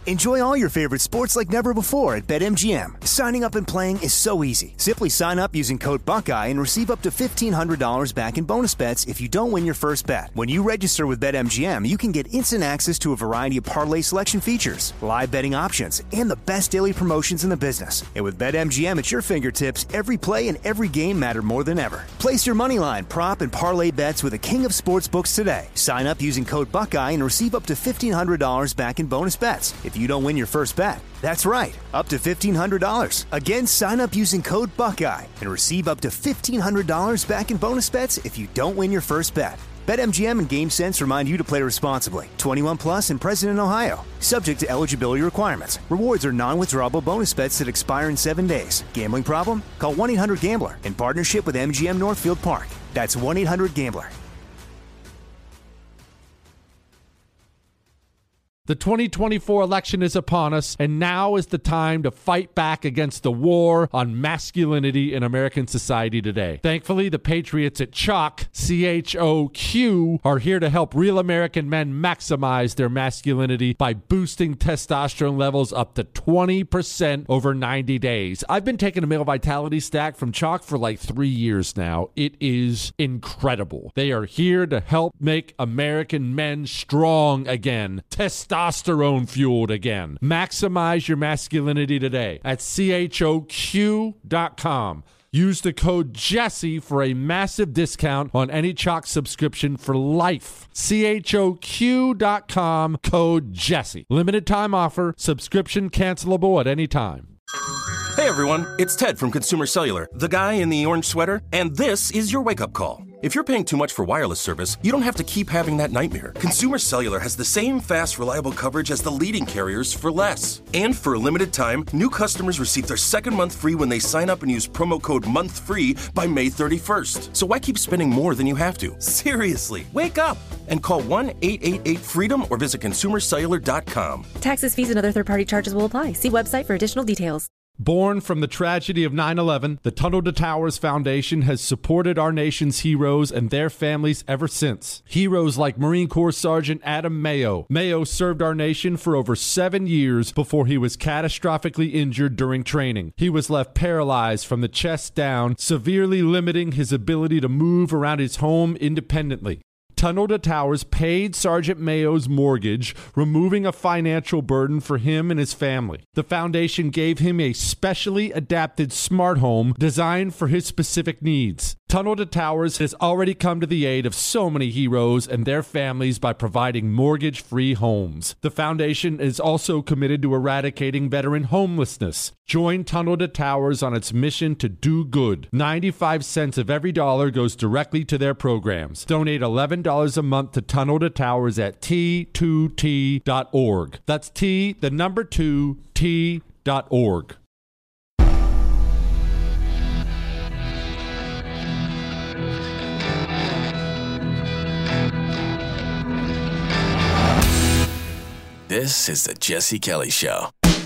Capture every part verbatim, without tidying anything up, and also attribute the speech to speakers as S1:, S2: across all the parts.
S1: Enjoy all your favorite sports like never before at BetMGM. Signing up and playing is so easy. Simply sign up using code Buckeye and receive up to fifteen hundred dollars back in bonus bets if you don't win your first bet. When you register with BetMGM, you can get instant access to a variety of parlay selection features, live betting options, and the best daily promotions in the business. And with BetMGM at your fingertips, every play and every game matter more than ever. Place your moneyline, prop, and parlay bets with the king of sportsbooks today. Sign up using code Buckeye and receive up to fifteen hundred dollars back in bonus bets if you don't win your first bet. That's right, up to fifteen hundred dollars. Again, sign up using code Buckeye and receive up to fifteen hundred dollars back in bonus bets if you don't win your first bet. BetMGM and GameSense remind you to play responsibly. twenty-one plus and present in Ohio. Subject to eligibility requirements. Rewards are non-withdrawable bonus bets that expire in seven days. Gambling problem? Call one eight hundred gambler in partnership with M G M Northfield Park. That's one eight hundred gambler.
S2: The twenty twenty-four election is upon us, and now is the time to fight back against the war on masculinity in American society today. Thankfully, the patriots at Choq, C H O Q, are here to help real American men maximize their masculinity by boosting testosterone levels up to twenty percent over ninety days. I've been taking a male vitality stack from Choq for like three years now. It is incredible. They are here to help make American men strong again. Testosterone Testosterone fueled again. Maximize your masculinity today at C H O Q dot com. Use the code Jesse for a massive discount on any Choq subscription for life. C H O Q dot com, code Jesse. Limited time offer. Subscription cancelable at any time.
S3: Hey everyone, it's Ted from Consumer Cellular, the guy in the orange sweater, and this is your wake-up call. If you're paying too much for wireless service, you don't have to keep having that nightmare. Consumer Cellular has the same fast, reliable coverage as the leading carriers for less. And for a limited time, new customers receive their second month free when they sign up and use promo code MONTHFREE by May thirty-first. So why keep spending more than you have to? Seriously, wake up and call one eight eight eight FREEDOM or visit consumer cellular dot com.
S4: Taxes, fees, and other third-party charges will apply. See website for additional details.
S2: Born from the tragedy of nine eleven, the Tunnel to Towers Foundation has supported our nation's heroes and their families ever since. Heroes like Marine Corps Sergeant Adam Mayo. Mayo served our nation for over seven years before he was catastrophically injured during training. He was left paralyzed from the chest down, severely limiting his ability to move around his home independently. Tunnel to Towers paid Sergeant Mayo's mortgage, removing a financial burden for him and his family. The foundation gave him a specially adapted smart home designed for his specific needs. Tunnel to Towers has already come to the aid of so many heroes and their families by providing mortgage-free homes. The foundation is also committed to eradicating veteran homelessness. Join Tunnel to Towers on its mission to do good. ninety-five cents of every dollar goes directly to their programs. Donate eleven dollars a month to Tunnel to Towers at T two T dot org. That's T, the number two, T dot org.
S5: This is the Jesse Kelly Show.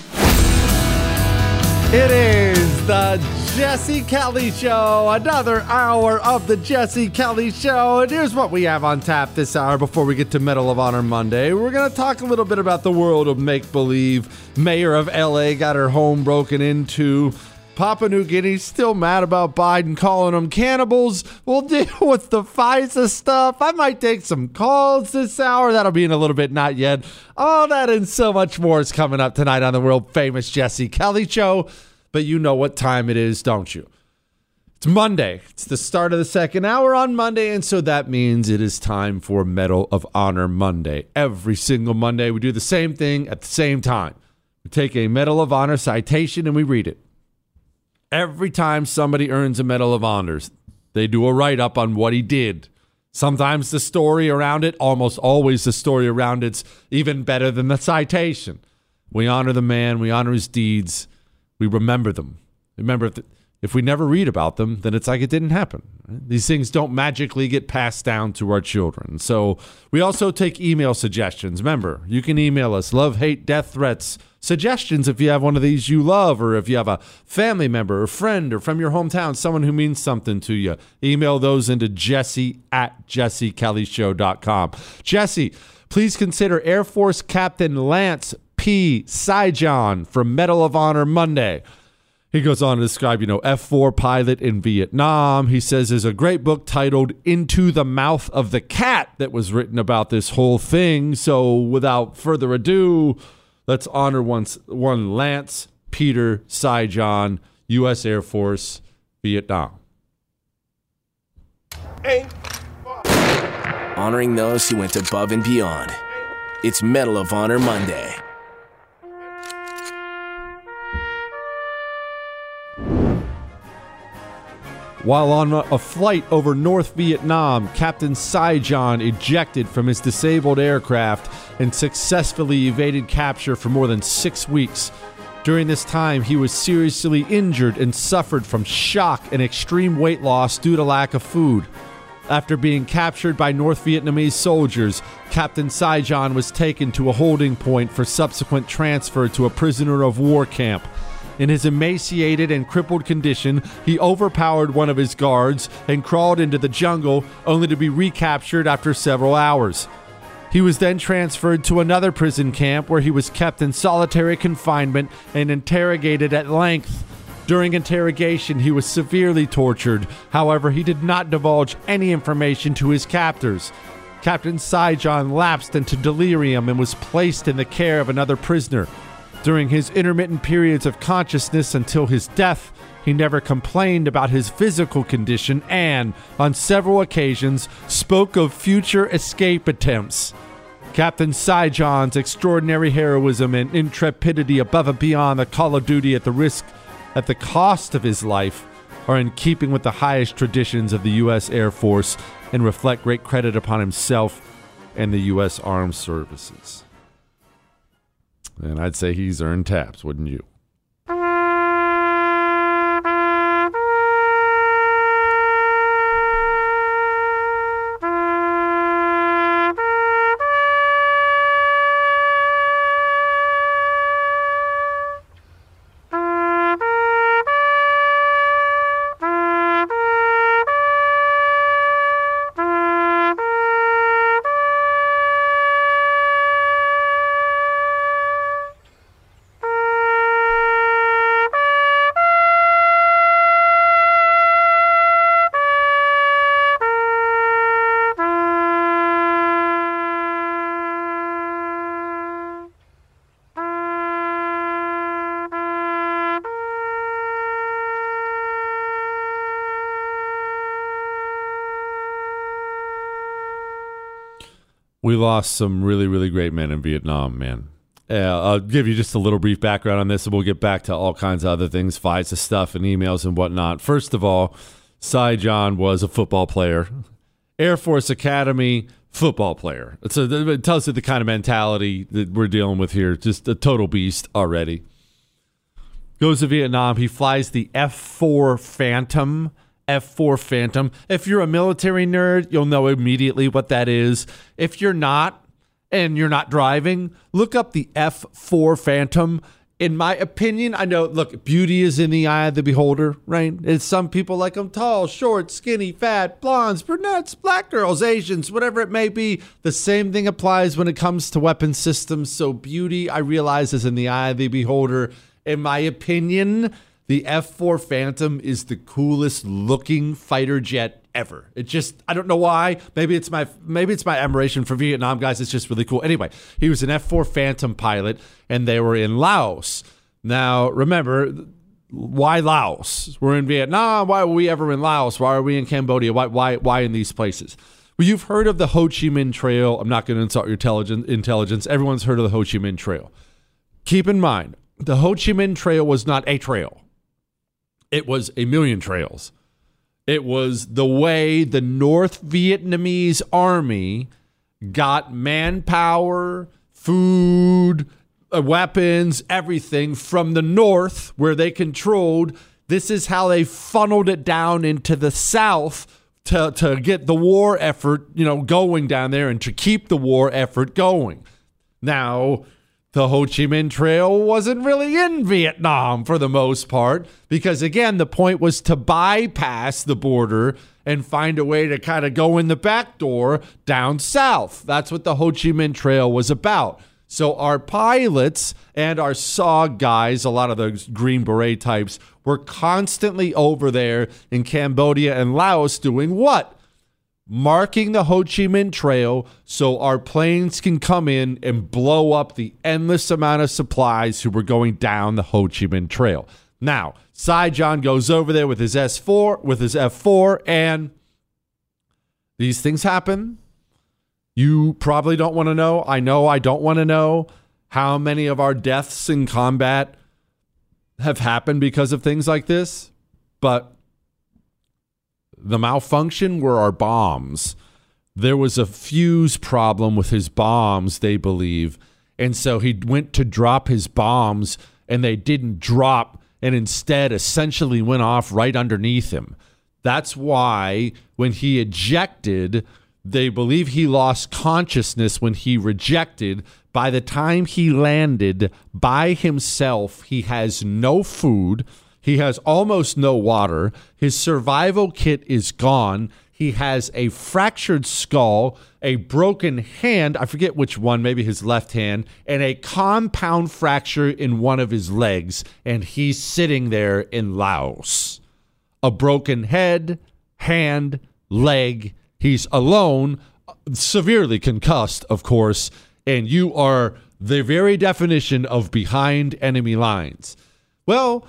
S2: It is the Jesse Kelly Show, another hour of the Jesse Kelly Show. And here's what we have on tap this hour before we get to Medal of Honor Monday. We're going to talk a little bit about the world of make-believe. Mayor of L A got her home broken into. Papua New Guinea still mad about Biden calling them cannibals. We'll deal with the FISA stuff. I might take some calls this hour. That'll be in a little bit, not yet. All that and so much more is coming up tonight on the world famous Jesse Kelly Show. But you know what time it is, don't you? It's Monday. It's the start of the second hour on Monday, and so that means it is time for Medal of Honor Monday. Every single Monday, we do the same thing at the same time. We take a Medal of Honor citation and we read it. Every time somebody earns a Medal of Honors, they do a write-up on what he did. Sometimes the story around it, almost always the story around it's even better than the citation. We honor the man. We honor his deeds. We remember them. Remember, if, if we never read about them, then it's like it didn't happen. Right? These things don't magically get passed down to our children. So we also take email suggestions. Remember, you can email us love, hate, death threats, suggestions if you have one of these you love, or if you have a family member or friend or from your hometown, someone who means something to you. Email those into Jesse at jesse kelly show dot com. Jesse, please consider Air Force Captain Lance P. Saigon from Medal of Honor Monday. He goes on to describe, you know, F four pilot in Vietnam. He says there's a great book titled Into the Mouth of the Cat that was written about this whole thing. So without further ado, let's honor one, one Lance Peter Saigon, U S Air Force, Vietnam.
S5: Honoring those who went above and beyond. It's Medal of Honor Monday.
S2: While on a flight over North Vietnam, Captain Saigon ejected from his disabled aircraft and successfully evaded capture for more than six weeks. During this time, he was seriously injured and suffered from shock and extreme weight loss due to lack of food. After being captured by North Vietnamese soldiers, Captain Saigon was taken to a holding point for subsequent transfer to a prisoner of war camp. In his emaciated and crippled condition, he overpowered one of his guards and crawled into the jungle, only to be recaptured after several hours. He was then transferred to another prison camp where he was kept in solitary confinement and interrogated at length. During interrogation, he was severely tortured. However, he did not divulge any information to his captors. Captain Saigon lapsed into delirium and was placed in the care of another prisoner. During his intermittent periods of consciousness until his death, he never complained about his physical condition and, on several occasions, spoke of future escape attempts. Captain Saigon's extraordinary heroism and intrepidity above and beyond the call of duty at the risk, at the cost of his life, are in keeping with the highest traditions of the U S Air Force and reflect great credit upon himself and the U S Armed Services. And I'd say he's earned taps, wouldn't you? We lost some really, really great men in Vietnam, man. Uh, I'll give you just a little brief background on this, and we'll get back to all kinds of other things, FISA stuff and emails and whatnot. First of all, Saigon was a football player. Air Force Academy football player. It's a, it tells you the kind of mentality that we're dealing with here. Just a total beast already. Goes to Vietnam. He flies the F four Phantom. F four Phantom. If you're a military nerd, you'll know immediately what that is. If you're not, and you're not driving, look up the F four Phantom. In my opinion, I know, look, beauty is in the eye of the beholder, right? And some people like them tall, short, skinny, fat, blondes, brunettes, black girls, Asians, whatever it may be. The same thing applies when it comes to weapon systems. So beauty, I realize, is in the eye of the beholder. In my opinion, the F four Phantom is the coolest looking fighter jet ever. It just, I don't know why. Maybe it's my maybe it's my admiration for Vietnam guys. It's just really cool. Anyway, he was an F four Phantom pilot, and they were in Laos. Now, remember, why Laos? We're in Vietnam. Why are we ever in Laos? Why are we in Cambodia? Why why why in these places? Well, you've heard of the Ho Chi Minh Trail. I'm not going to insult your intelligence. Intelligence. Everyone's heard of the Ho Chi Minh Trail. Keep in mind, the Ho Chi Minh Trail was not a trail. It was a million trails. It was the way the North Vietnamese army got manpower, food, uh, weapons, everything from the north where they controlled. This is how they funneled it down into the south to, to get the war effort, you know, going down there and to keep the war effort going. Now, the Ho Chi Minh Trail wasn't really in Vietnam for the most part because, again, the point was to bypass the border and find a way to kind of go in the back door down south. That's what the Ho Chi Minh Trail was about. So our pilots and our S O G guys, a lot of those Green Beret types, were constantly over there in Cambodia and Laos doing what? Marking the Ho Chi Minh Trail so our planes can come in and blow up the endless amount of supplies who were going down the Ho Chi Minh Trail. Now, Saigon goes over there with his S four, with his F four, and these things happen. You probably don't want to know. I know I don't want to know how many of our deaths in combat have happened because of things like this. But the malfunction were our bombs. There was a fuse problem with his bombs, they believe. And so he went to drop his bombs and they didn't drop and instead essentially went off right underneath him. That's why when he ejected, they believe he lost consciousness when he rejected. By the time he landed by himself, he has no food. He has almost no water. His survival kit is gone. He has a fractured skull, a broken hand, I forget which one, maybe his left hand, and a compound fracture in one of his legs. And he's sitting there in Laos. A broken head, hand, leg. He's alone, severely concussed, of course, and you are the very definition of behind enemy lines. Well,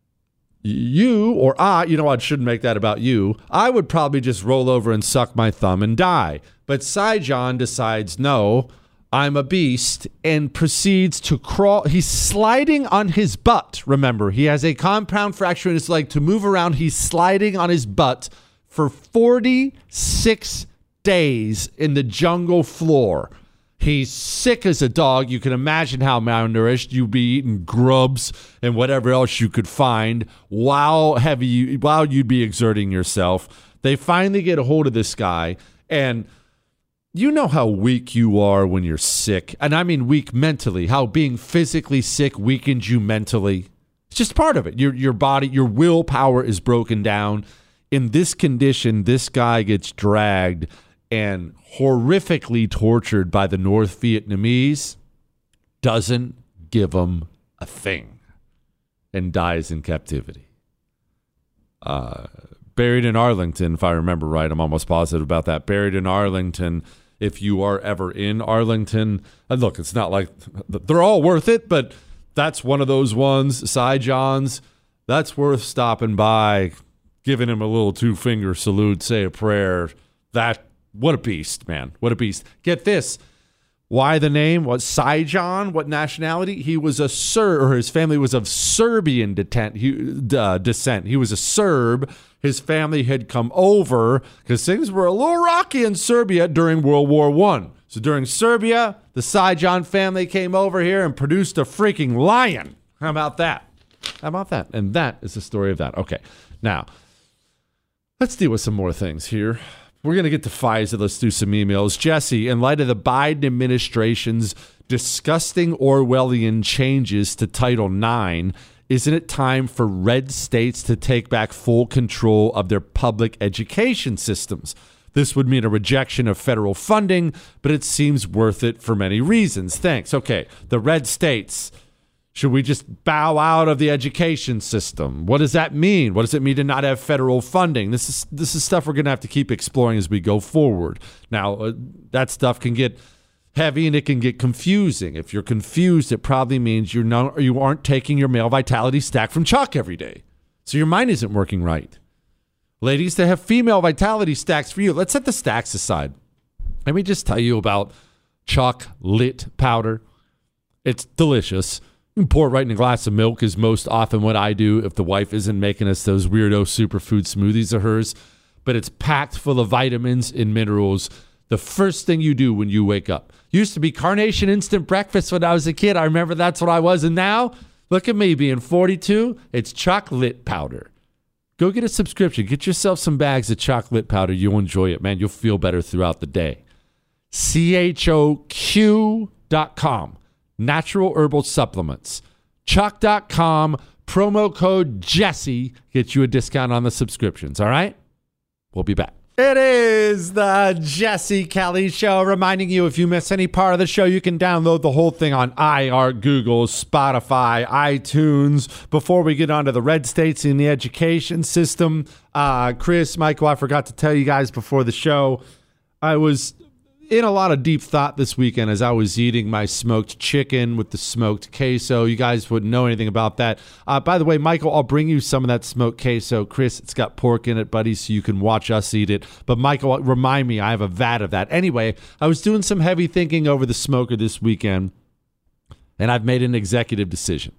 S2: you or I, you know, I shouldn't make that about you. I would probably just roll over and suck my thumb and die. But Saigon decides, no, I'm a beast, and proceeds to crawl. He's sliding on his butt. Remember, he has a compound fracture in his leg. To move around, he's sliding on his butt for forty-six days in the jungle floor. He's sick as a dog. You can imagine how malnourished you'd be eating grubs and whatever else you could find while heavy, while you'd be exerting yourself. They finally get a hold of this guy, and you know how weak you are when you're sick. And I mean weak mentally, how being physically sick weakens you mentally. It's just part of it. Your, your body, your willpower is broken down. In this condition, this guy gets dragged and horrifically tortured by the North Vietnamese, doesn't give him a thing, and dies in captivity. Uh, buried in Arlington, if I remember right. I'm almost positive about that. Buried in Arlington. If you are ever in Arlington, and look, it's not like they're all worth it, but that's one of those ones, Saigon's, that's worth stopping by, giving him a little two-finger salute, say a prayer. That, what a beast, man. What a beast. Get this. Why the name? What, Saigon? What nationality? He was a Serb, or his family was of Serbian detent, he, uh, descent. He was a Serb. His family had come over because things were a little rocky in Serbia during World War One. So during Serbia, the Saigon family came over here and produced a freaking lion. How about that? How about that? And that is the story of that. Okay. Now, let's deal with some more things here. We're going to get to Pfizer. Let's do some emails. Jesse, in light of the Biden administration's disgusting Orwellian changes to Title nine, isn't it time for red states to take back full control of their public education systems? This would mean a rejection of federal funding, but it seems worth it for many reasons. Thanks. Okay, the red states. Should we just bow out of the education system? What does that mean? What does it mean to not have federal funding? This is this is stuff we're going to have to keep exploring as we go forward. Now, uh, that stuff can get heavy and it can get confusing. If you're confused, it probably means you're not, you aren't taking your male vitality stack from Chuck every day. So your mind isn't working right. Ladies, they have female vitality stacks for you. Let's set the stacks aside. Let me just tell you about chocolate powder. It's delicious. You can pour it right in a glass of milk is most often what I do if the wife isn't making us those weirdo superfood smoothies of hers. But it's packed full of vitamins and minerals. The first thing you do when you wake up. Used to be Carnation Instant Breakfast when I was a kid. I remember that's what I was. And now, look at me being forty-two. It's chocolate powder. Go get a subscription. Get yourself some bags of chocolate powder. You'll enjoy it, man. You'll feel better throughout the day. C H O Q dot com. Natural herbal supplements. Chuck dot com. Promo code Jesse gets you a discount on the subscriptions. All right? We'll be back. It is the Jesse Kelly Show, reminding you if you miss any part of the show, you can download the whole thing on iHeart, Google, Spotify, iTunes. Before we get on to the red states in the education system, uh, Chris, Michael, I forgot to tell you guys before the show, I was in a lot of deep thought this weekend as I was eating my smoked chicken with the smoked queso. You guys wouldn't know anything about that. Uh, by the way, Michael, I'll bring you some of that smoked queso. Chris, it's got pork in it, buddy, so you can watch us eat it. But Michael, remind me, I have a vat of that. Anyway, I was doing some heavy thinking over the smoker this weekend, and I've made an executive decision.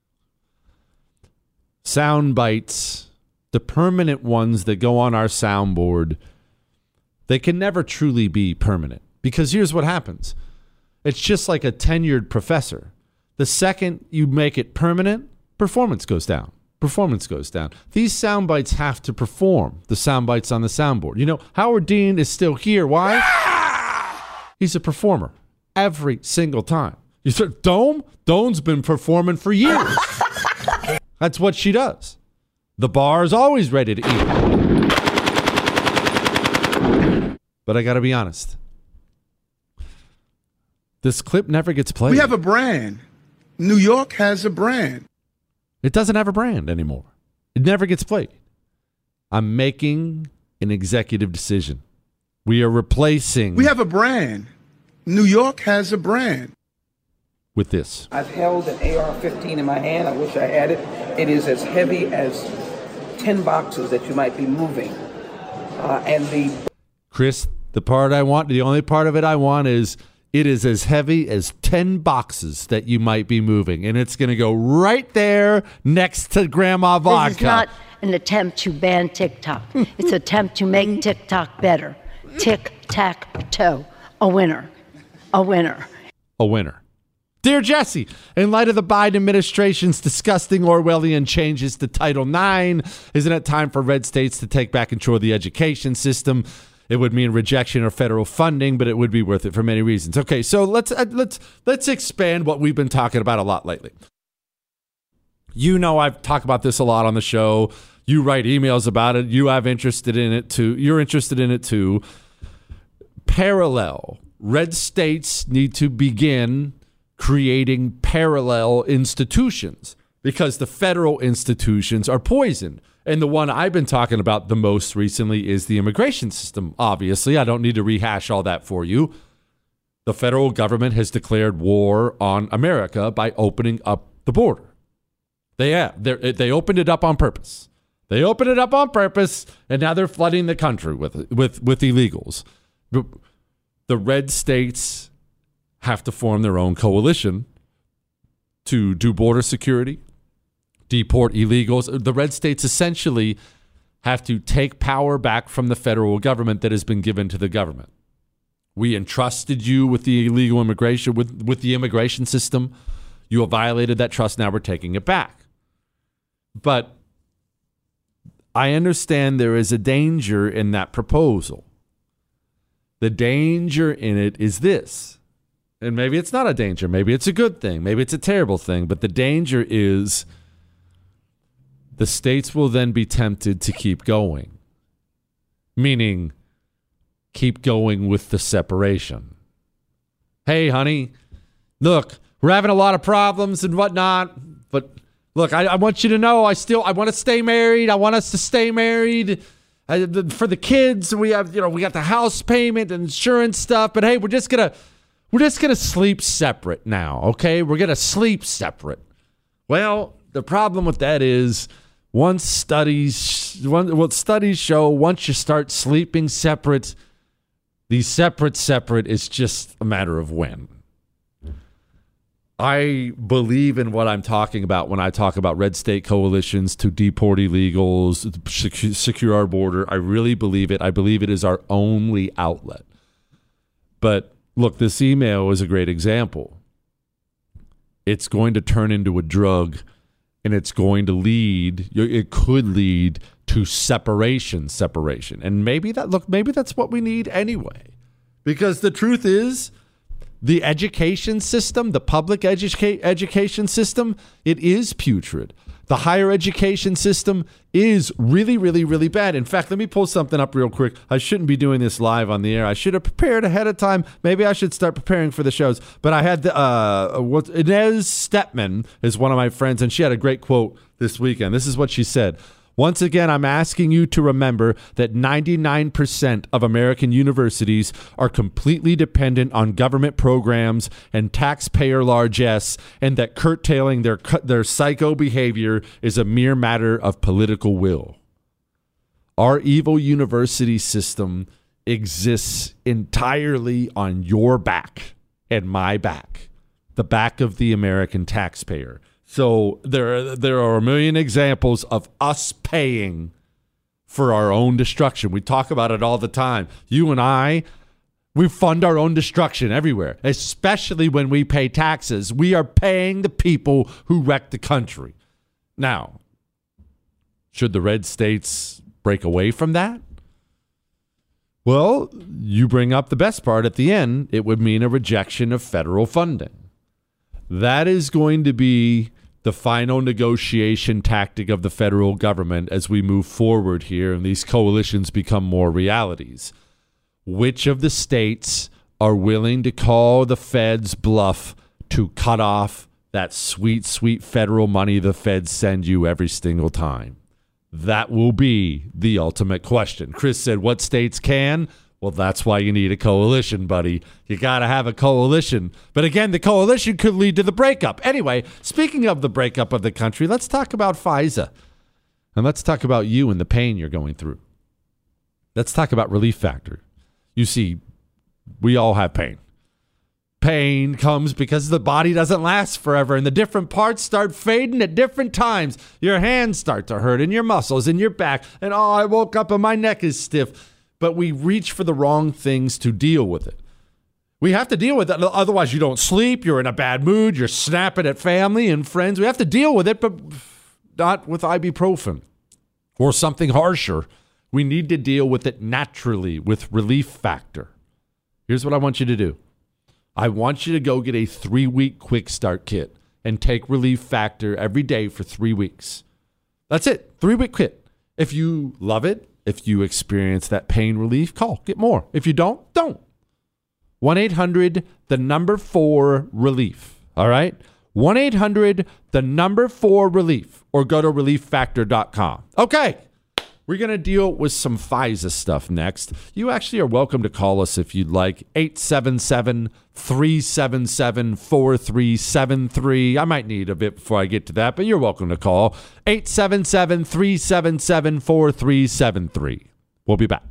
S2: Sound bites, the permanent ones that go on our soundboard, they can never truly be permanent because here's what happens. It's just like a tenured professor. The second you make it permanent, performance goes down. Performance goes down. These sound bites have to perform, the sound bites on the soundboard. You know, Howard Dean is still here. Why? He's a performer every single time. You said, Dome? Dome's been performing for years. That's what she does. The bar is always ready to eat. But I got to be honest. This clip never gets played.
S6: We have a brand. New York has a brand.
S2: It doesn't have a brand anymore. It never gets played. I'm making an executive decision. We are replacing.
S6: We have a brand. New York has a brand.
S2: With this.
S7: I've held an A R fifteen in my hand. I wish I had it. It is as heavy as ten boxes that you might be moving. Uh, and the.
S2: Chris, the part I want, the only part of it I want is it is as heavy as ten boxes that you might be moving. And it's going to go right there next to Grandma Vodka.
S8: This is not an attempt to ban TikTok. It's an attempt to make TikTok better. Tic-tac-toe. A winner. A winner.
S2: A winner. Dear Jesse, in light of the Biden administration's disgusting Orwellian changes to Title nine, isn't it time for red states to take back control of the education system? It would mean rejection of federal funding, but it would be worth it for many reasons. Okay, so let's uh, let's let's expand what we've been talking about a lot lately. You know, I've talked about this a lot on the show. You write emails about it. You have interested in it too. You're interested in it too. Parallel. Red states need to begin creating parallel institutions because the federal institutions are poisoned. And the one I've been talking about the most recently is the immigration system. Obviously, I don't need to rehash all that for you. The federal government has declared war on America by opening up the border. They have. They opened it up on purpose. They opened it up on purpose, and now they're flooding the country with with with illegals. The red states have to form their own coalition to do border security, deport illegals. The red states essentially have to take power back from the federal government that has been given to the government. We entrusted you with the illegal immigration, with, with the immigration system. You have violated that trust. Now we're taking it back. But I understand there is a danger in that proposal. The danger in it is this. And maybe it's not a danger. Maybe it's a good thing. Maybe it's a terrible thing. But the danger is the states will then be tempted to keep going. Meaning, keep going with the separation. Hey, honey, look, we're having a lot of problems and whatnot. But look, I, I want you to know I still, I want to stay married. I want us to stay married. Uh, the, for the kids, we have, you know, we got the house payment and insurance stuff. But hey, we're just going to, We're just going to sleep separate now, okay? We're going to sleep separate. Well, the problem with that is once studies, one, what studies show, once you start sleeping separate, the separate separate is just a matter of when. I believe in what I'm talking about when I talk about red state coalitions to deport illegals, secure our border. I really believe it. I believe it is our only outlet. But look, this email is a great example. It's going to turn into a drug, and it's going to lead, it could lead to separation, separation. And maybe that, look, maybe that's what we need anyway. Because the truth is, the education system, the public educa- education system, it is putrid. The higher education system is really, really, really bad. In fact, let me pull something up real quick. I shouldn't be doing this live on the air. I should have prepared ahead of time. Maybe I should start preparing for the shows. But I had the, uh, what, Inez Stepman is one of my friends, and she had a great quote this weekend. This is what she said. Once again, I'm asking you to remember that ninety-nine percent of American universities are completely dependent on government programs and taxpayer largesse, and that curtailing their their psycho behavior is a mere matter of political will. Our evil university system exists entirely on your back and my back, the back of the American taxpayer. So there, there are a million examples of us paying for our own destruction. We talk about it all the time. You and I, we fund our own destruction everywhere, especially when we pay taxes. We are paying the people who wreck the country. Now, should the red states break away from that? Well, you bring up the best part at the end. It would mean a rejection of federal funding. That is going to be the final negotiation tactic of the federal government as we move forward here and these coalitions become more realities. Which of the states are willing to call the feds bluff to cut off that sweet, sweet federal money the feds send you every single time? That will be the ultimate question. Chris said, what states can? Well, that's why you need a coalition, buddy. You got to have a coalition. But again, the coalition could lead to the breakup. Anyway, speaking of the breakup of the country, let's talk about FISA. And let's talk about you and the pain you're going through. Let's talk about Relief Factor. You see, we all have pain. Pain comes because the body doesn't last forever, and the different parts start fading at different times. Your hands start to hurt, and your muscles, and your back, and oh, I woke up and my neck is stiff. But we reach for the wrong things to deal with it. We have to deal with it. Otherwise, you don't sleep. You're in a bad mood. You're snapping at family and friends. We have to deal with it, but not with ibuprofen or something harsher. We need to deal with it naturally with Relief Factor. Here's what I want you to do. I want you to go get a three-week quick start kit and take Relief Factor every day for three weeks. That's it. Three-week kit. If you love it, if you experience that pain relief, call. Get more. If you don't, don't. one eight hundred, the number four, relief. All right? one eight hundred, the number four, relief. Or go to relief factor dot com. Okay. We're going to deal with some FISA stuff next. You actually are welcome to call us if you'd like. eight seven seven, three seven seven, four three seven three. I might need a bit before I get to that, but you're welcome to call. eight seven seven, three seven seven, four three seven three. We'll be back.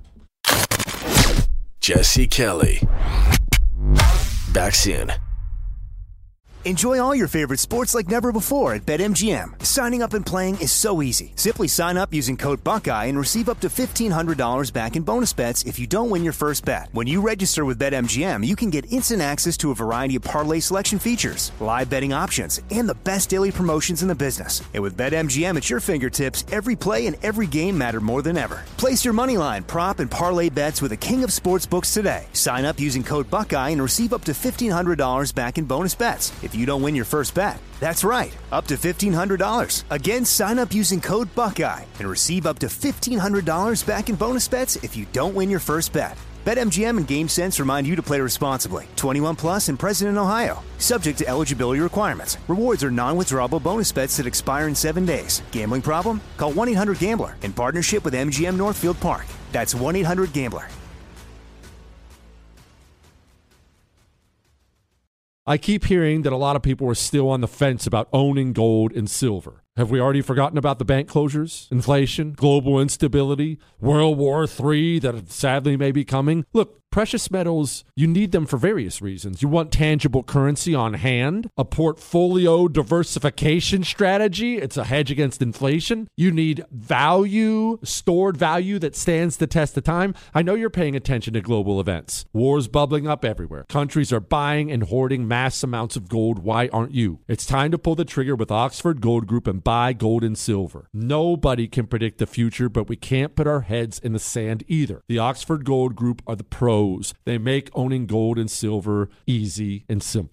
S5: Jesse Kelly. Back soon.
S1: Enjoy all your favorite sports like never before at BetMGM. Signing up and playing is so easy. Simply sign up using code Buckeye and receive up to fifteen hundred dollars back in bonus bets if you don't win your first bet. When you register with BetMGM, you can get instant access to a variety of parlay selection features, live betting options, and the best daily promotions in the business. And with BetMGM at your fingertips, every play and every game matter more than ever. Place your moneyline, prop, and parlay bets with the king of sportsbooks today. Sign up using code Buckeye and receive up to fifteen hundred dollars back in bonus bets if you don't win your first bet. That's right, up to fifteen hundred dollars. Again, sign up using code Buckeye and receive up to fifteen hundred dollars back in bonus bets if you don't win your first bet. BetMGM and GameSense remind you to play responsibly. twenty-one plus and present in Ohio. Subject to eligibility requirements. Rewards are non-withdrawable bonus bets that expire in seven days. Gambling problem? Call one eight hundred gambler in partnership with M G M Northfield Park. That's one eight hundred gambler.
S2: I keep hearing that a lot of people are still on the fence about owning gold and silver. Have we already forgotten about the bank closures, inflation, global instability, World War Three that sadly may be coming? Look, precious metals, you need them for various reasons. You want tangible currency on hand, a portfolio diversification strategy. It's a hedge against inflation. You need value, stored value that stands the test of time. I know you're paying attention to global events. Wars bubbling up everywhere. Countries are buying and hoarding mass amounts of gold. Why aren't you? It's time to pull the trigger with Oxford Gold Group and buy gold and silver. Nobody can predict the future, but we can't put our heads in the sand either. The Oxford Gold Group are the pros. They make owning gold and silver easy and simple.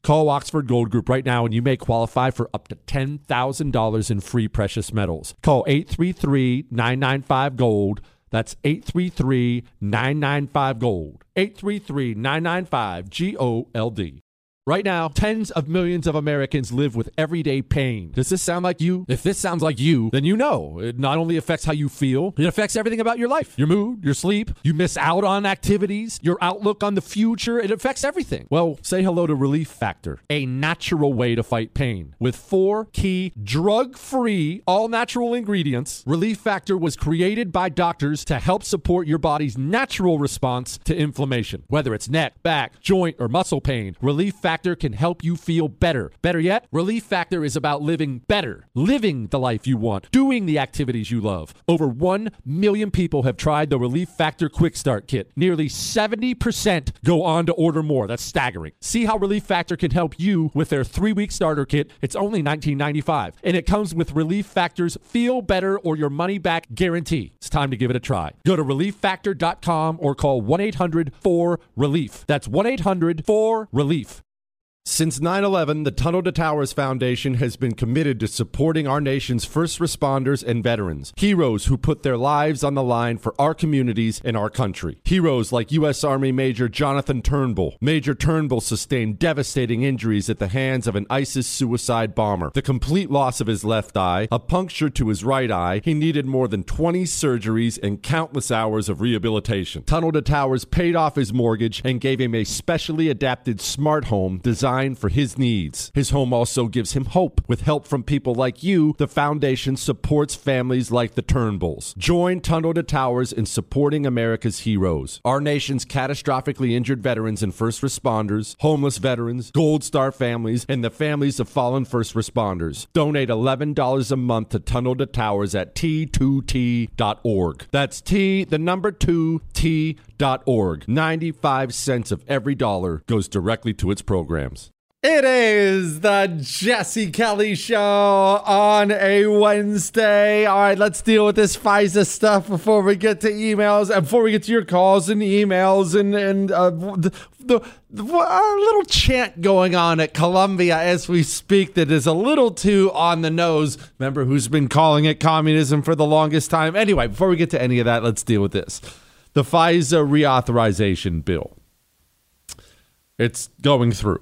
S2: Call Oxford Gold Group right now and you may qualify for up to ten thousand dollars in free precious metals. Call eight three three, nine nine five, gold. That's eight three three, nine nine five, gold. eight three three, nine nine five, G O L D. Right now, tens of millions of Americans live with everyday pain. Does this sound like you? If this sounds like you, then you know it not only affects how you feel, it affects everything about your life. Your mood, your sleep, you miss out on activities, your outlook on the future. It affects everything. Well, say hello to Relief Factor, a natural way to fight pain. With four key drug-free, all-natural ingredients, Relief Factor was created by doctors to help support your body's natural response to inflammation. Whether it's neck, back, joint, or muscle pain, Relief Factor Factor can help you feel better. Better yet, Relief Factor is about living better, living the life you want, doing the activities you love. Over one million people have tried the Relief Factor Quick Start Kit. Nearly seventy percent go on to order more. That's staggering. See how Relief Factor can help you with their three-week starter kit. It's only nineteen ninety-five dollars, and it comes with Relief Factor's Feel Better or Your Money Back guarantee. It's time to give it a try. Go to relief factor dot com or call one eight hundred four relief. That's one eight hundred four relief. Since nine eleven, the Tunnel to Towers Foundation has been committed to supporting our nation's first responders and veterans, heroes who put their lives on the line for our communities and our country. Heroes like U S Army Major Jonathan Turnbull. Major Turnbull sustained devastating injuries at the hands of an ISIS suicide bomber. The complete loss of his left eye, a puncture to his right eye, he needed more than twenty surgeries and countless hours of rehabilitation. Tunnel to Towers paid off his mortgage and gave him a specially adapted smart home designed for his needs. His home also gives him hope. With help from people like you, the foundation supports families like the Turnbulls. Join Tunnel to Towers in supporting America's heroes. Our nation's catastrophically injured veterans and first responders, homeless veterans, Gold Star families, and the families of fallen first responders. Donate eleven dollars a month to Tunnel to Towers at T two T dot org. That's T, the number two, T dot org. ninety-five cents of every dollar goes directly to its programs. It is the Jesse Kelly Show on a Wednesday. All right, let's deal with this FISA stuff before we get to emails, and before we get to your calls and emails and, and uh, the, the, the a little chant going on at Columbia as we speak that is a little too on the nose. Remember who's been calling it communism for the longest time? Anyway, before we get to any of that, let's deal with this. The FISA reauthorization bill. It's going through.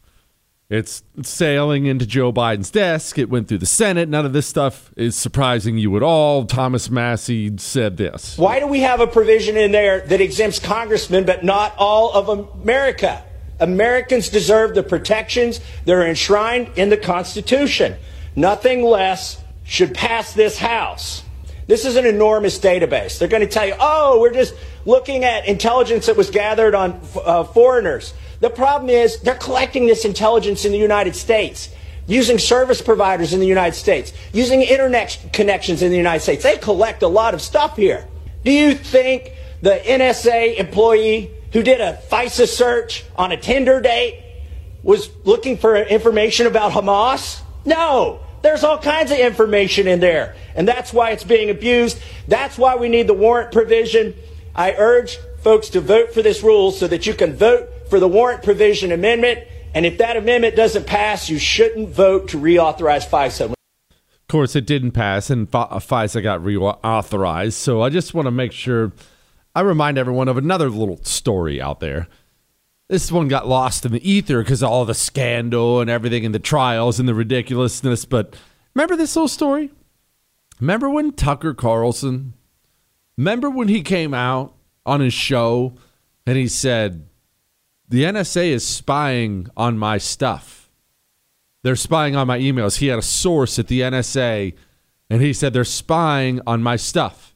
S2: It's sailing into Joe Biden's desk. It went through the Senate. None of this stuff is surprising you at all. Thomas Massie said this.
S9: Why do we have a provision in there that exempts congressmen but not all of America? Americans deserve the protections that are enshrined in the Constitution. Nothing less should pass this House. This is an enormous database. They're going to tell you, oh, we're just looking at intelligence that was gathered on uh, foreigners. The problem is they're collecting this intelligence in the United States, using service providers in the United States, using internet connections in the United States. They collect a lot of stuff here. Do you think the N S A employee who did a FISA search on a Tinder date was looking for information about Hamas? No. There's all kinds of information in there, and that's why it's being abused. That's why we need the warrant provision. I urge folks to vote for this rule so that you can vote for the warrant provision amendment, and if that amendment doesn't pass, you shouldn't vote to reauthorize FISA.
S2: Of course, it didn't pass, and FISA got reauthorized, so I just want to make sure I remind everyone of another little story out there. This one got lost in the ether because of all the scandal and everything and the trials and the ridiculousness, but remember this little story? Remember when Tucker Carlson, remember when he came out on his show and he said, the N S A is spying on my stuff. They're spying on my emails. He had a source at the N S A, and he said, they're spying on my stuff.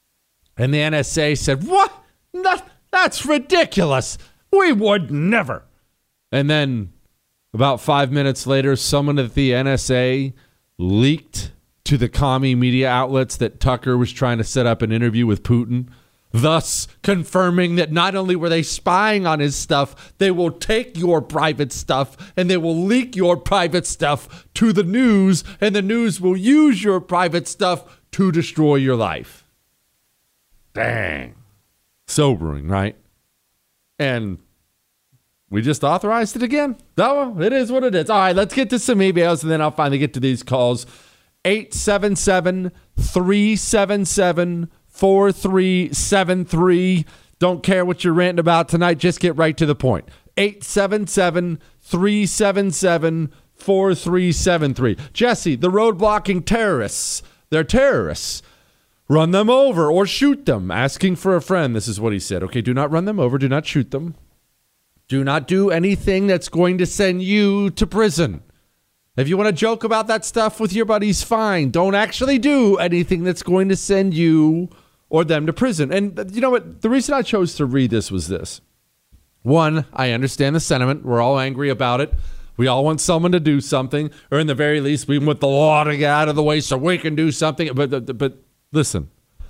S2: And the N S A said, what? That, that's ridiculous. We would never. And then about five minutes later, someone at the N S A leaked to the commie media outlets that Tucker was trying to set up an interview with Putin, thus confirming that not only were they spying on his stuff, they will take your private stuff and they will leak your private stuff to the news, and the news will use your private stuff to destroy your life. Dang. Sobering, right? And We just authorized it again. No, it is what it is. All right, let's get to some emails, and then I'll finally get to these calls. eight seven seven, three seven seven, four three seven three. Don't care what you're ranting about tonight. Just get right to the point. eight seven seven, three seven seven, four three seven three. Jesse, the road-blocking terrorists. They're terrorists. Run them over or shoot them. Asking for a friend. This is what he said. Okay, do not run them over. Do not shoot them. Do not do anything that's going to send you to prison. If you want to joke about that stuff with your buddies, fine. Don't actually do anything that's going to send you or them to prison. And you know what? The reason I chose to read this was this. One, I understand the sentiment. We're all angry about it. We all want someone to do something, or in the very least, we want the law to get out of the way so we can do something. But, but listen,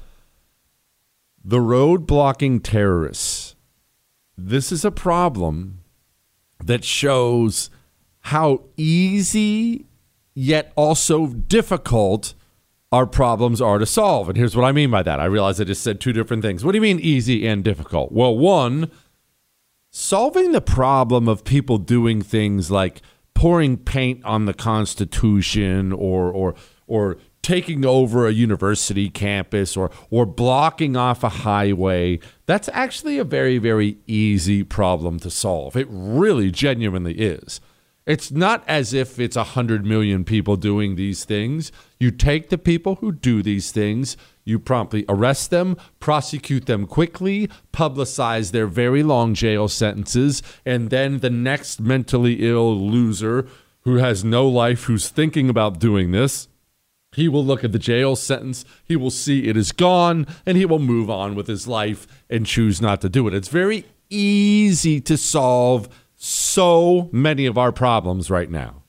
S2: the road blocking terrorists, this is a problem that shows how easy yet also difficult our problems are to solve. And here's what I mean by that. I realize I just said two different things. What do you mean easy and difficult? Well, one, solving the problem of people doing things like pouring paint on the Constitution or or or taking over a university campus or or blocking off a highway, that's actually a very, very easy problem to solve. It really genuinely is. It's not as if it's a hundred million people doing these things. You take the people who do these things, you promptly arrest them, prosecute them quickly, publicize their very long jail sentences, and then the next mentally ill loser who has no life, who's thinking about doing this, he will look at the jail sentence, he will see it is gone, and he will move on with his life and choose not to do it. It's very easy to solve so many of our problems right now.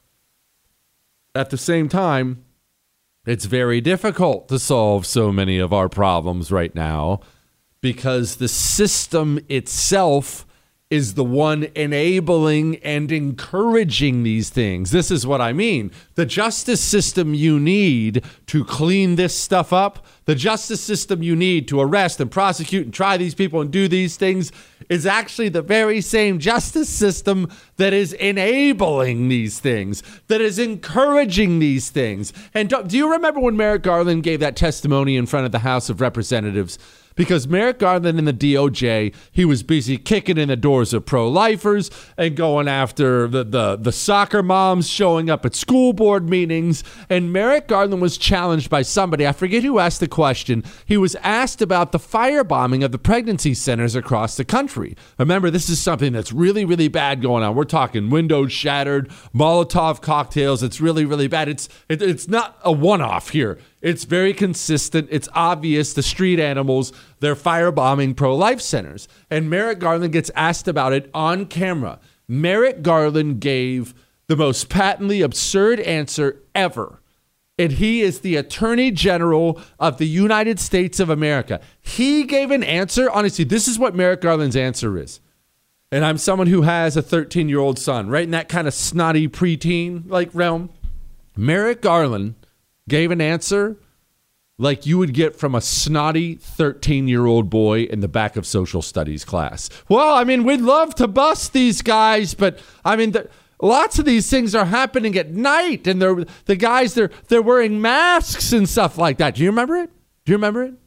S2: At the same time, it's very difficult to solve so many of our problems right now because the system itself is the one enabling and encouraging these things. This is what I mean. The justice system you need to clean this stuff up, the justice system you need to arrest and prosecute and try these people and do these things is actually the very same justice system that is enabling these things, that is encouraging these things. And do, do you remember when Merrick Garland gave that testimony in front of the House of Representatives? Because Merrick Garland in the D O J, he was busy kicking in the doors of pro-lifers and going after the, the, the soccer moms showing up at school board meetings. And Merrick Garland was challenged by somebody. I forget who asked the question. He was asked about the firebombing of the pregnancy centers across the country. Remember, this is something that's really, really bad going on. We're talking windows shattered, Molotov cocktails. It's really, really bad. It's it, it's not a one-off here. It's very consistent. It's obvious. The street animals, they're firebombing pro-life centers. And Merrick Garland gets asked about it on camera. Merrick Garland gave the most patently absurd answer ever. And he is the Attorney General of the United States of America. He gave an answer. Honestly, this is what Merrick Garland's answer is. And I'm someone who has a thirteen-year-old son, right in that kind of snotty preteen like realm. Merrick Garland gave an answer like you would get from a snotty thirteen-year-old boy in the back of social studies class. Well, I mean, we'd love to bust these guys, but I mean, the, lots of these things are happening at night, and they're the guys they're they're wearing masks and stuff like that. Do you remember it? Do you remember it?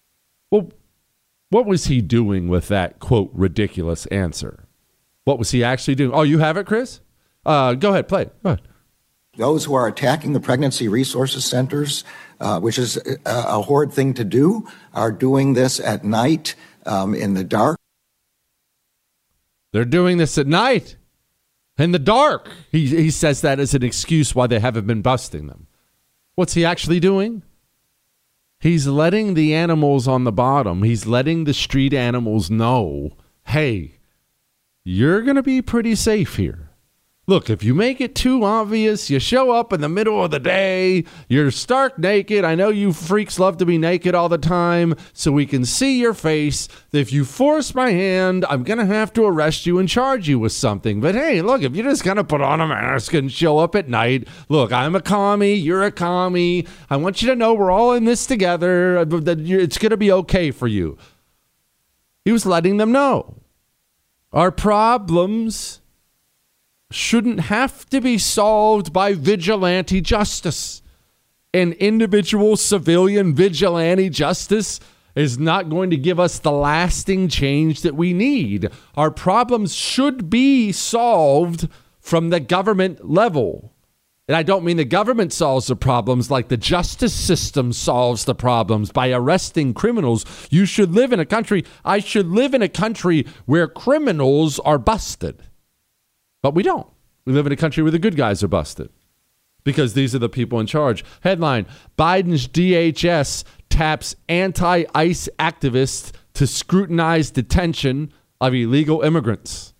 S2: Well, what was he doing with that quote ridiculous answer? What was he actually doing? Oh, you have it, Chris? Uh, go ahead, play it. Go ahead.
S10: Those who are attacking the pregnancy resources centers, uh, which is a, a horrid thing to do, are doing this at night um, in the dark.
S2: They're doing this at night in the dark. He, he says that as an excuse why they haven't been busting them. What's he actually doing? He's letting the animals on the bottom, he's letting the street animals know, hey, you're going to be pretty safe here. Look, if you make it too obvious, you show up in the middle of the day, you're stark naked. I know you freaks love to be naked all the time, so we can see your face. If you force my hand, I'm going to have to arrest you and charge you with something. But hey, look, if you're just going to put on a mask and show up at night, look, I'm a commie, you're a commie. I want you to know we're all in this together, that it's going to be okay for you. He was letting them know. Our problems shouldn't have to be solved by vigilante justice. And individual civilian vigilante justice is not going to give us the lasting change that we need. Our problems should be solved from the government level. And I don't mean the government solves the problems like the justice system solves the problems by arresting criminals. You should live in a country, I should live in a country where criminals are busted. But we don't. We live in a country where the good guys are busted because these are the people in charge. Headline, Biden's D H S taps anti-ICE activists to scrutinize detention of illegal immigrants.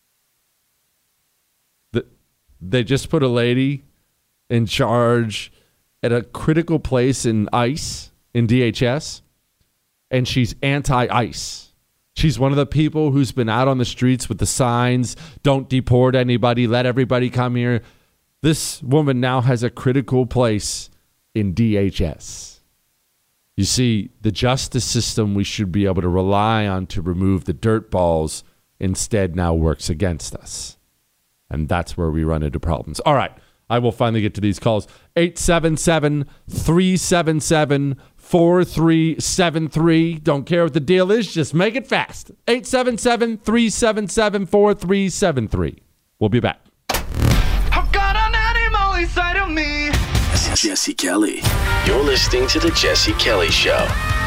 S2: The, they just put a lady in charge at a critical place in ICE, in D H S, and she's anti-ICE. She's one of the people who's been out on the streets with the signs, don't deport anybody, let everybody come here. This woman now has a critical place in D H S. You see, the justice system we should be able to rely on to remove the dirt balls instead now works against us. And that's where we run into problems. All right, I will finally get to these calls. eight seven seven, three seven seven, four three seven three. Don't care what the deal is, just make it fast. eight seven seven, three seven seven, four three seven three. We'll be back.
S11: I've got an animal inside of me.
S5: Jesse Kelly. You're listening to The Jesse Kelly Show.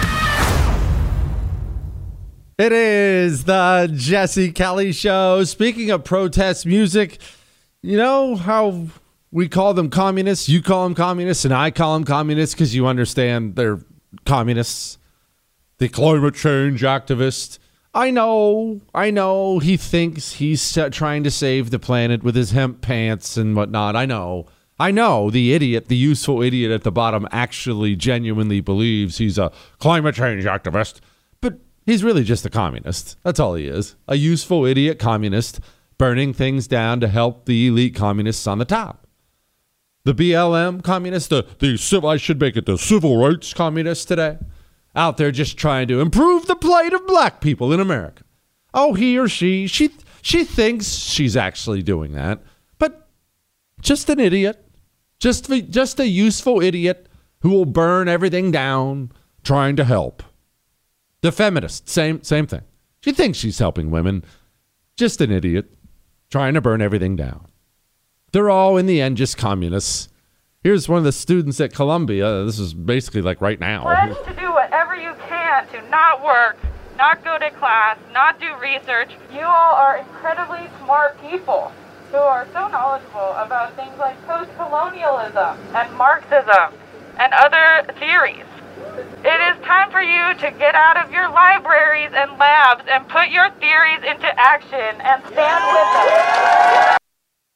S2: It is The Jesse Kelly Show. Speaking of protest music, you know how we call them communists? You call them communists, and I call them communists because you understand they're communists. The climate change activist. I know, I know he thinks he's uh, trying to save the planet with his hemp pants and whatnot. I know. I know the idiot, the useful idiot at the bottom actually genuinely believes he's a climate change activist. But he's really just a communist. That's all he is. A useful idiot communist burning things down to help the elite communists on the top. The B L M communists, the, the I should make it the civil rights communists today, out there just trying to improve the plight of black people in America. Oh, he or she, she, she thinks she's actually doing that, but just an idiot. Just, just a useful idiot who will burn everything down trying to help. The feminist, same same thing. She thinks she's helping women. Just an idiot trying to burn everything down. They're all, in the end, just communists. Here's one of the students at Columbia. This is basically like right now.
S12: Pledge to do whatever you can to not work, not go to class, not do research. You all are incredibly smart people who are so knowledgeable about things like post-colonialism and Marxism and other theories. It is time for you to get out of your libraries and labs and put your theories into action and stand with them.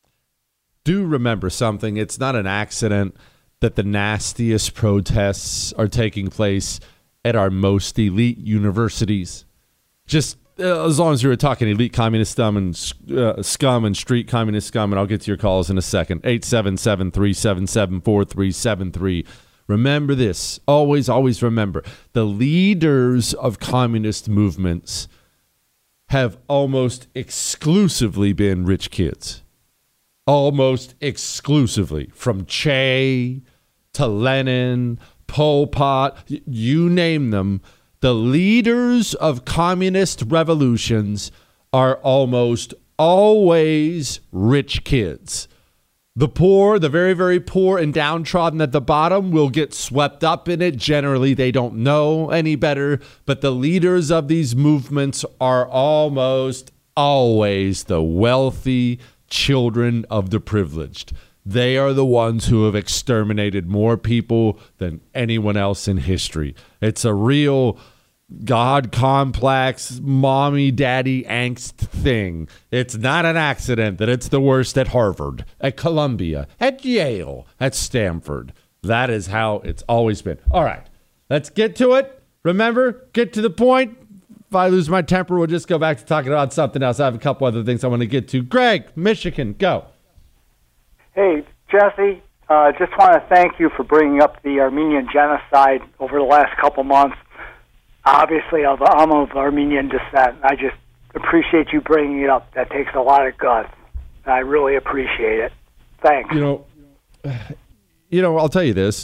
S2: Do remember something. It's not an accident that the nastiest protests are taking place at our most elite universities. Just uh, as long as you were talking elite communist scum and uh, scum and street communist scum, and I'll get to your calls in a second. eight seven seven, three seven seven, four three seven three. Remember this. Always, always remember. The leaders of communist movements have almost exclusively been rich kids. Almost exclusively. From Che to Lenin, Pol Pot, you name them. The leaders of communist revolutions are almost always rich kids. The poor, the very, very poor and downtrodden at the bottom will get swept up in it. Generally, they don't know any better. But the leaders of these movements are almost always the wealthy children of the privileged. They are the ones who have exterminated more people than anyone else in history. It's a real God complex, mommy, daddy angst thing. It's not an accident that it's the worst at Harvard, at Columbia, at Yale, at Stanford. That is how it's always been. All right, let's get to it. Remember, get to the point. If I lose my temper, we'll just go back to talking about something else. I have a couple other things I want to get to. Greg, Michigan, go.
S13: Hey, Jesse, uh, just want to thank you for bringing up the Armenian genocide over the last couple months. Obviously, I'm of Armenian descent. I just appreciate you bringing it up. That takes a lot of guts. I really appreciate it. Thanks.
S2: You know, you know, I'll tell you this.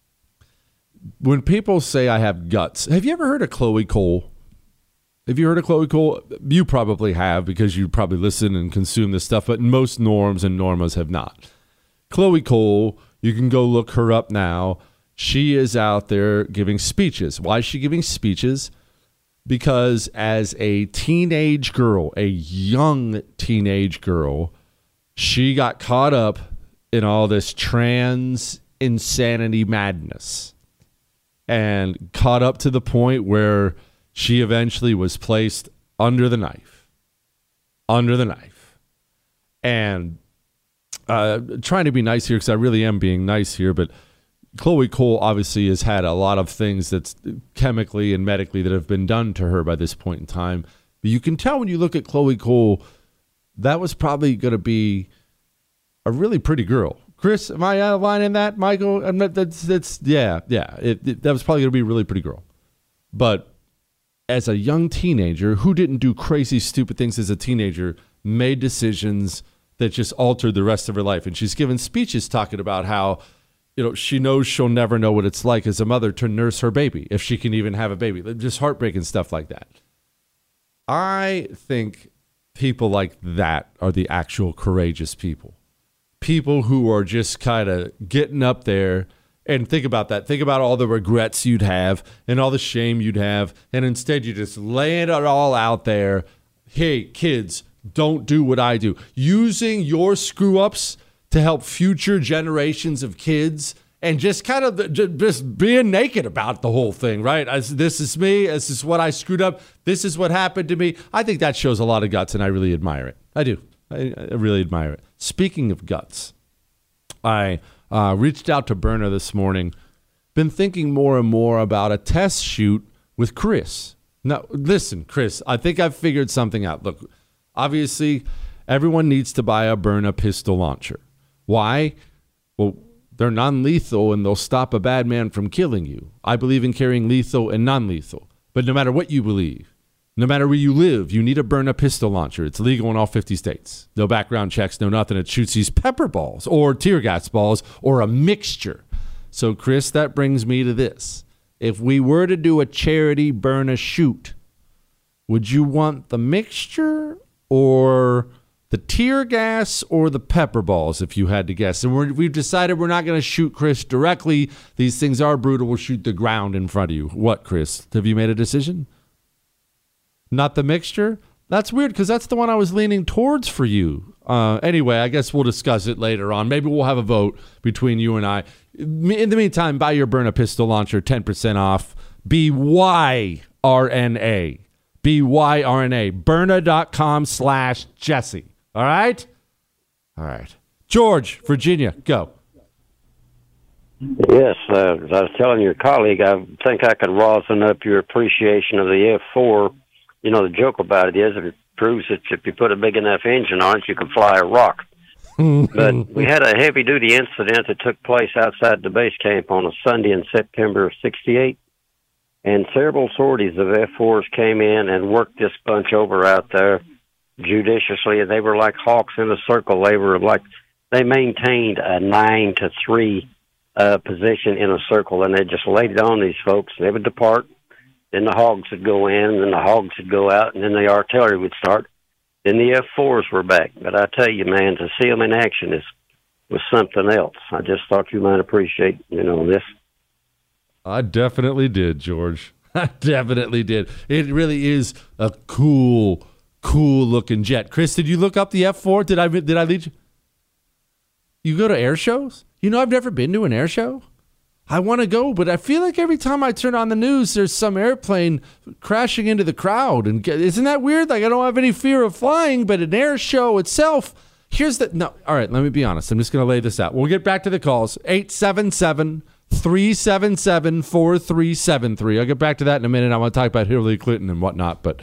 S2: When people say I have guts, have you ever heard of Chloe Cole? Have you heard of Chloe Cole? You probably have because you probably listen and consume this stuff, but most norms and normas have not. Chloe Cole, you can go look her up now. She is out there giving speeches. Why is she giving speeches? Because as a teenage girl, a young teenage girl, she got caught up in all this trans insanity madness and caught up to the point where she eventually was placed under the knife. Under the knife. And uh, trying to be nice here because I really am being nice here, but Chloe Cole obviously has had a lot of things that's chemically and medically that have been done to her by this point in time. But you can tell when you look at Chloe Cole, that was probably going to be a really pretty girl. Chris, am I out of line in that, Michael? I'm not, that's, that's, yeah, yeah. It, it, that was probably going to be a really pretty girl. But as a young teenager who didn't do crazy, stupid things as a teenager, made decisions that just altered the rest of her life. And she's given speeches talking about how, you know, she knows she'll never know what it's like as a mother to nurse her baby, if she can even have a baby. Just heartbreaking stuff like that. I think people like that are the actual courageous people. People who are just kind of getting up there. And think about that. Think about all the regrets you'd have and all the shame you'd have. And instead you just lay it all out there. Hey, kids, don't do what I do. Using your screw-ups to help future generations of kids and just kind of just being naked about the whole thing, right? As, this is me. This is what I screwed up. This is what happened to me. I think that shows a lot of guts, and I really admire it. I do. I, I really admire it. Speaking of guts, I uh, reached out to Berna this morning. Been thinking more and more about a test shoot with Chris. Now, listen, Chris, I think I've figured something out. Look, obviously, everyone needs to buy a Berna pistol launcher. Why? Well, they're non-lethal and they'll stop a bad man from killing you. I believe in carrying lethal and non-lethal. But no matter what you believe, no matter where you live, you need a Berna pistol launcher. It's legal in all fifty states. No background checks, no nothing. It shoots these pepper balls or tear gas balls or a mixture. So, Chris, that brings me to this. If we were to do a charity Berna shoot, would you want the mixture or the tear gas or the pepper balls, if you had to guess? And we're, we've decided we're not going to shoot Chris directly. These things are brutal. We'll shoot the ground in front of you. What, Chris? Have you made a decision? Not the mixture? That's weird because that's the one I was leaning towards for you. Uh, anyway, I guess we'll discuss it later on. Maybe we'll have a vote between you and I. In the meantime, buy your Berna pistol launcher, ten percent off. B Y R N A. B Y R N A. Berna.com slash Jesse. All right? All right. George, Virginia, go.
S14: Yes, uh, as I was telling your colleague, I think I could rosin up your appreciation of the F four. You know, the joke about it is it proves that if you put a big enough engine on it, you can fly a rock. But we had a heavy-duty incident that took place outside the base camp on a Sunday in September of sixty-eight, and several sorties of F fours came in and worked this bunch over out there judiciously, and they were like hawks in a circle. They were like, they maintained a nine to three uh, position in a circle, and they just laid it on these folks. They would depart, then the hogs would go in, and then the hogs would go out, and then the artillery would start. Then the F fours were back. But I tell you, man, to see them in action is was something else. I just thought you might appreciate, you know, this.
S2: I definitely did, George. I definitely did. It really is a cool, cool-looking jet. Chris, did you look up the F four? Did I did I lead you? You go to air shows? You know, I've never been to an air show. I want to go, but I feel like every time I turn on the news, there's some airplane crashing into the crowd. And get, isn't that weird? Like, I don't have any fear of flying, but an air show itself, here's the... No, all right, let me be honest. I'm just going to lay this out. We'll get back to the calls. eight seven seven, three seven seven, four three seven three. I'll get back to that in a minute. I want to talk about Hillary Clinton and whatnot, but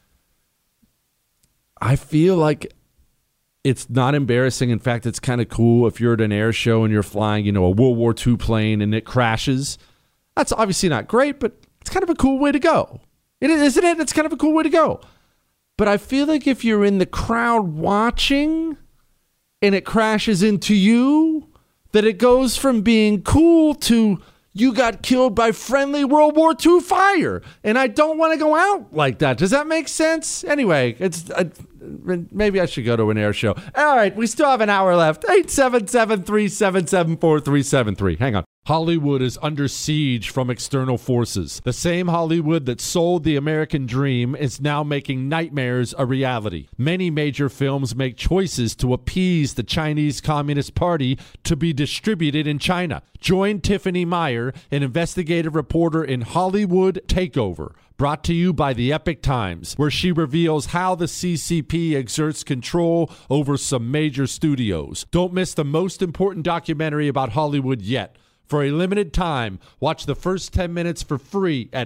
S2: I feel like it's not embarrassing. In fact, it's kind of cool if you're at an air show and you're flying, you know, a World War Two plane and it crashes. That's obviously not great, but it's kind of a cool way to go. It, isn't it? It's kind of a cool way to go. But I feel like if you're in the crowd watching and it crashes into you, that it goes from being cool to you got killed by friendly World War Two fire. And I don't want to go out like that. Does that make sense? Anyway, it's uh, maybe I should go to an air show. All right, we still have an hour left. eight seven seven, three seven seven, four three seven three. Hang on. Hollywood is under siege from external forces. The same Hollywood that sold the American dream is now making nightmares a reality. Many major films make choices to appease the Chinese Communist Party to be distributed in China. Join Tiffany Meyer, an investigative reporter in Hollywood Takeover, brought to you by the Epic Times, where she reveals how the C C P exerts control over some major studios. Don't miss the most important documentary about Hollywood yet. For a limited time, watch the first ten minutes for free at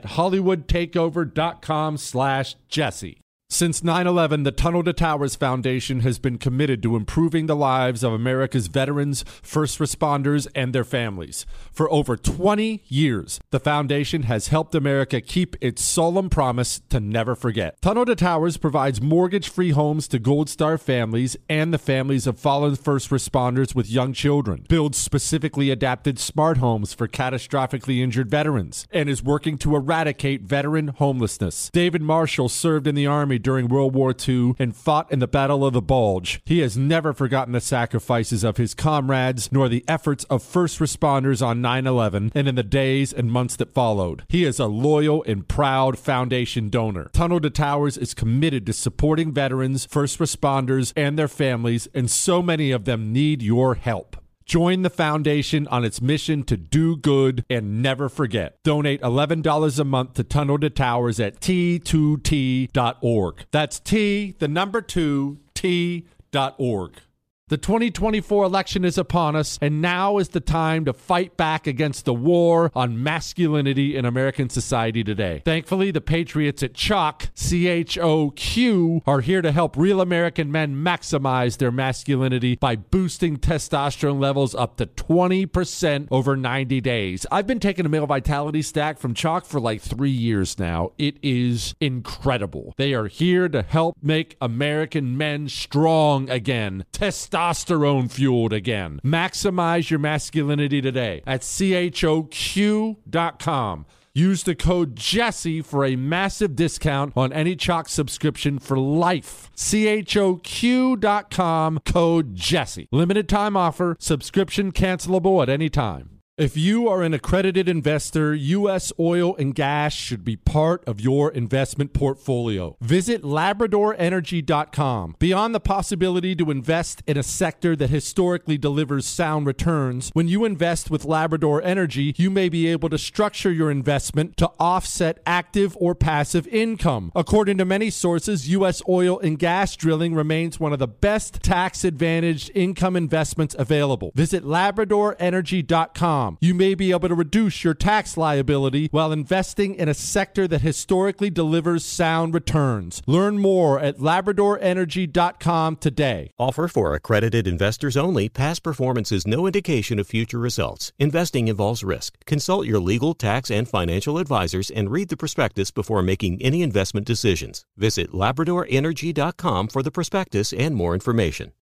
S2: hollywoodtakeover.com slash Jesse. Since nine eleven, the Tunnel to Towers Foundation has been committed to improving the lives of America's veterans, first responders, and their families. For over twenty years, the foundation has helped America keep its solemn promise to never forget. Tunnel to Towers provides mortgage-free homes to Gold Star families and the families of fallen first responders with young children, builds specifically adapted smart homes for catastrophically injured veterans, and is working to eradicate veteran homelessness. David Marshall served in the Army during World War Two and fought in the Battle of the Bulge. He has never forgotten the sacrifices of his comrades nor the efforts of first responders on nine eleven and in the days and months that followed. He is a loyal and proud foundation donor. Tunnel to Towers is committed to supporting veterans, first responders, and their families, and so many of them need your help. Join the foundation on its mission to do good and never forget. Donate eleven dollars a month to Tunnel to Towers at T two T dot org. That's T, the number two, T dot org. The twenty twenty-four election is upon us, and now is the time to fight back against the war on masculinity in American society today. Thankfully, the patriots at Choq, C H O Q, are here to help real American men maximize their masculinity by boosting testosterone levels up to twenty percent over ninety days. I've been taking a male vitality stack from Choq for like three years now. It is incredible. They are here to help make American men strong again. Testosterone Testosterone fueled again. Maximize your masculinity today at C H O Q dot com. Use the code Jesse for a massive discount on any Choq subscription for life. C H O Q dot com, code Jesse. Limited time offer. Subscription cancelable at any time. If you are an accredited investor, U S oil and gas should be part of your investment portfolio. Visit Labrador Energy dot com. Beyond the possibility to invest in a sector that historically delivers sound returns, when you invest with Labrador Energy, you may be able to structure your investment to offset active or passive income. According to many sources, U S oil and gas drilling remains one of the best tax-advantaged income investments available. Visit Labrador Energy dot com. You may be able to reduce your tax liability while investing in a sector that historically delivers sound returns. Learn more at Labrador Energy dot com today.
S15: Offer for accredited investors only. Past performance is no indication of future results. Investing involves risk. Consult your legal, tax, and financial advisors and read the prospectus before making any investment decisions. Visit Labrador Energy dot com for the prospectus and more information.